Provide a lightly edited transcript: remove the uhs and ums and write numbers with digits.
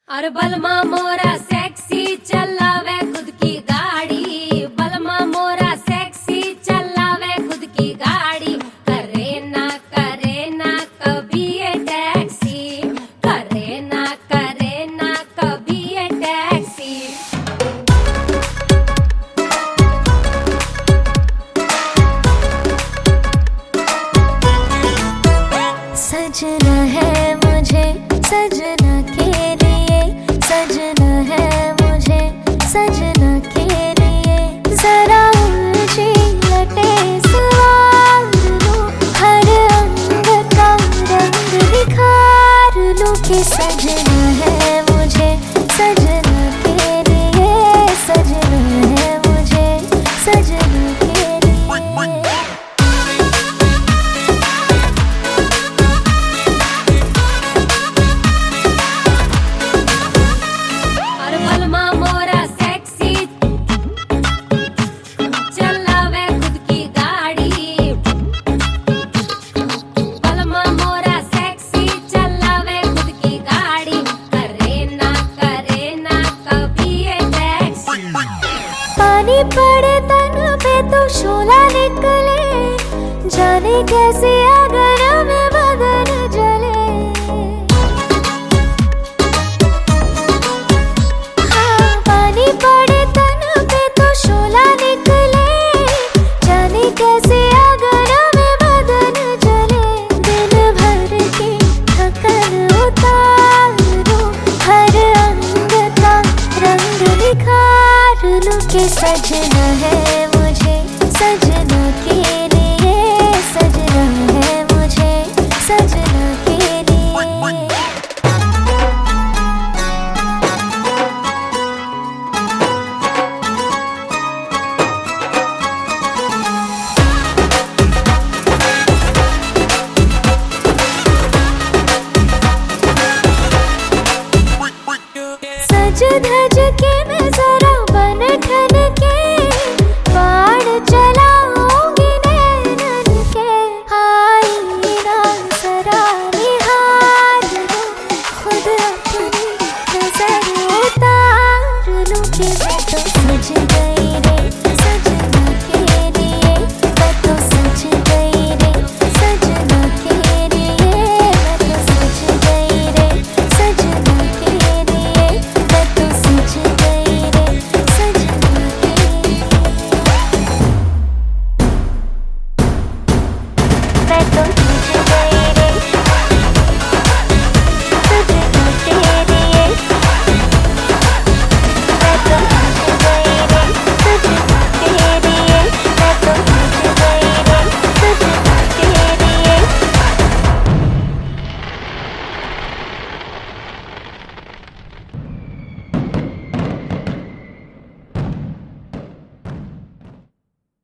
और बलमा मोरा सेक्सी चलावे खुद की गाड़ी, बलमा मोरा सेक्सी चलावे खुद की गाड़ी। करे ना कभी ये टैक्सी, करे ना कभी ये टैक्सी। सजना है मुझे सजना के लिए, सजना है मुझे सजना के लिए। जरा उलझी लटे सवार लूं, हर अंग का रंग निखार लूं कि सजना है मुझे सजना के लिए, सजना है मुझे सजना के लिए। पानी पड़े तन पे तो शोला निकले, जाने कैसे अगर में बदन जले। हाँ, पानी पड़े तन पे तो शोला निकले, जाने कैसे अगर में बदन जले। दिन भर की थकन उतारो, हर अंग का रंग निखार लूं कि सजना है मुझे सजना के लिए, सजना है मुझे सजना के लिए। सज धज के मैं जरा बन ठन के, बाण चलाऊंगी नैनन के। आईना जरा निहार लूं, खुद अपनी नजर उतार लूं कि मैं तो सज गई।